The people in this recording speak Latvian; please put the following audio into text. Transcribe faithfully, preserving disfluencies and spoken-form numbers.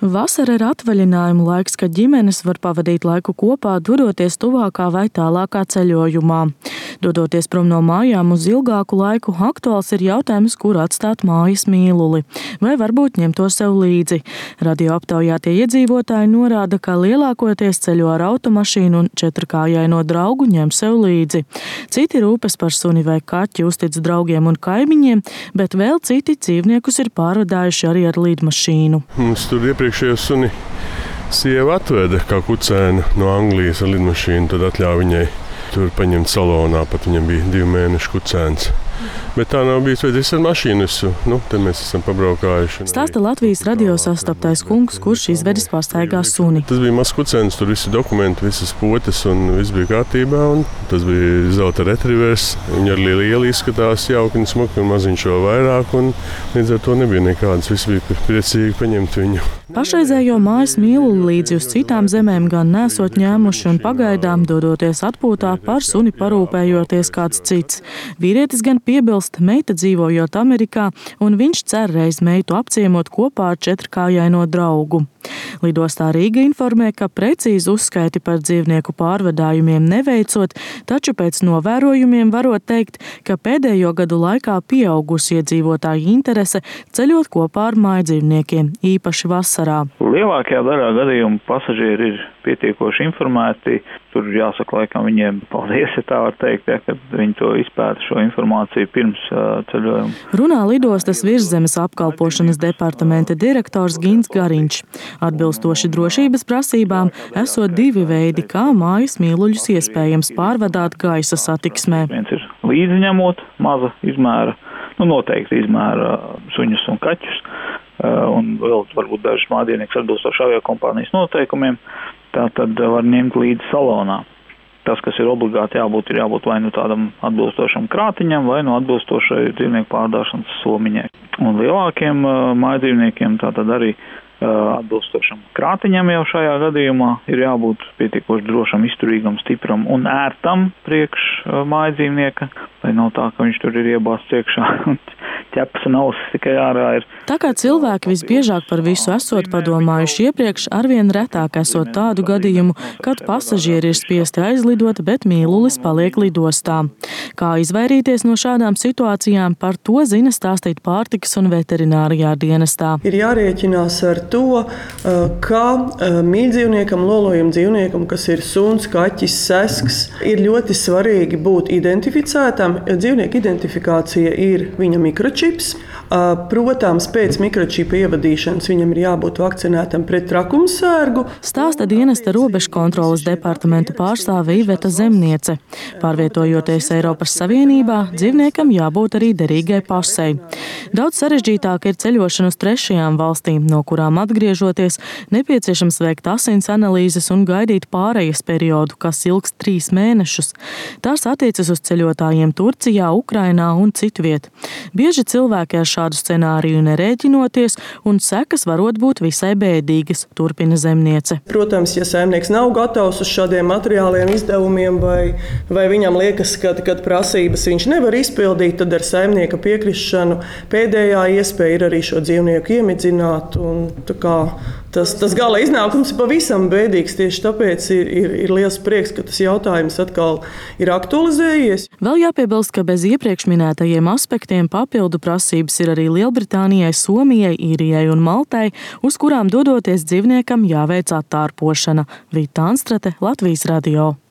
Vasara ir atvaļinājuma laiks, kad ģimenes var pavadīt laiku kopā, dodoties tuvākā vai tālākā ceļojumā. Dodoties prom no mājām uz ilgāku laiku, aktuāls ir jautājums, kur atstāt mājas mīluli, vai varbūt ņemt to sev līdzi. Radio aptaujātie iedzīvotāji norāda, ka lielākoties ceļo ar automašīnu un četrkājaino draugu ņem sev līdzi. Citi rūpes par suni vai kaķi uztic draugiem un kaimiņiem, bet vēl citi dzīvniekus ir pārvadājuši arī ar lidmašīnu. Mums tur iepriekšējo suni sieva atveda kā kucēnu no Anglijas ar lidmašīnu, tad atļāva viņai tur paņemt salonā, pat viņam bija divu mēnešu kucēns. Bet tā nav bijis vajadzīgs ar mašīnu, nu, te mēs esam pabraukājuši. Stāsta Latvijas radio sastaptais kungs, kurš izvedis pastaigā suni. Tas bija mazs kucēns, tur visi dokumenti, visas potes un viss bija kārtībā. Un tas bija zelta retrivers. Viņa arī lieli izskatās, jauki un smuki un maziņš vēl vairāk. Un līdz ar to nebija nekādas, visi bija priecīgi paņemt viņu. Pašreizējo mājas mīluli līdzi uz citām zemēm gan nesot ņēmuši un pagaidām dodoties atpūtā par suni parūpējoties kāds cits. Vīrietis gan piebilst, meita dzīvojot Amerikā, un viņš cer reiz meitu apciemot kopā ar četrkājaino draugu. Lidostā Rīga informē, ka precīzi uzskaiti par dzīvnieku pārvadājumiem neveicot, taču pēc novērojumiem varot teikt, ka pēdējo gadu laikā pieaugusi iedzīvotāju interese ceļot kopā ar mājdzīvniekiem, īpaši vasarā. Lielākajā daļā gadījumu pasažieri ir pietiekoši informēti. Tur jāsaka laikam viņiem paldies, ja tā var teikt, ja, kad viņi to izpēta šo informāciju pirms uh, ceļojuma. Runā lidostas virszemes apkalpošanas departamenta direktors Gins Gariņš. Atbilstoši drošības prasībām esot divi veidi, kā mājas mīluļus iespējams pārvadāt gaisa satiksmē. Viens ir līdziņemot maza izmēra, nu noteikti izmēra suņus un kaķus, uh, un vēl varbūt dažas mādieniekas atbilstoši aviokompānijas noteikumiem. Tā tad var ņemt līdzi salonā. Tas, kas ir obligāti jābūt, ir jābūt vai nu tādam atbilstošam krātiņam, vai nu atbilstošai dzīvnieku pārdāšanas somiņai. Un lielākiem uh, mājdzīvniekiem tā tad arī uh, atbilstošam krātiņam jau šajā gadījumā ir jābūt pietiekoši drošam, izturīgam, stipram un ērtam priekš uh, mājdzīvnieka, lai nav tā, ka viņš tur ir iebāzts iekšā un ķepas un ausis tikai ārā ir. Tā kā cilvēki visbiežāk par visu esot padomājuši iepriekš, arvien retāk esot tādu gadījumu, kad pasažieri ir spiesti aizlidot, bet mīlulis paliek lidostā. Kā izvairīties no šādām situācijām, par to zina stāstīt pārtikas un veterinārijā dienestā. Ir jārēķinās ar to, ka mīļdzīvniekam, lolojam dzīvniekam, kas ir suns, kaķis, sesks, ir ļoti svarīgi būt identificētam. Dzīvnieku identifikācija ir viņa mikročips. Protams, pēc mikročipa ievadīšanas viņam ir jābūt vakcinētam pret trakumsērgu. Stāsta dienesta robežu kontroles departamenta pārstāve Iveta Zemniece. Pārvietojoties Eiropas Savienībā, dzīvniekam jābūt arī derīgai pasei. Daudz sarežģītāk ir ceļošana uz trešajām valstīm, no kurām atgriežoties nepieciešams veikt asins analīzes un gaidīt pārejas periodu, kas ilgs trīs mēnešus. Tās attiecas uz ceļotājiem Turcijā, Ukrainā un citviet. Bieži cilvēki ar šādu scenāriju nerēķinoties, un sekas varot būt visai bēdīgas, turpina Zemniece. Protams, ja saimnieks nav gatavs uz šādiem materiāliem izdevumiem, vai, vai viņam liekas, ka kad prasības viņš nevar izpildīt, tad ar saimnieka piekrišanu pēdējā iespēja ir arī šo dzīvnieku iemidzināt. Un, tā kā, tas, tas gala iznākums ir pavisam bēdīgs, tieši tāpēc ir, ir, ir liels prieks, ka tas jautājums atkal ir aktualizējies. Vēl jāpiebilst, ka bez iepriekš minētajiem aspektiem papildu prasības ir arī Lielbritānijai, Somijai, Īrijai un Maltai, uz kurām dodoties dzīvniekam jāveic attārpošana. Vita Anstrate, Latvijas radio.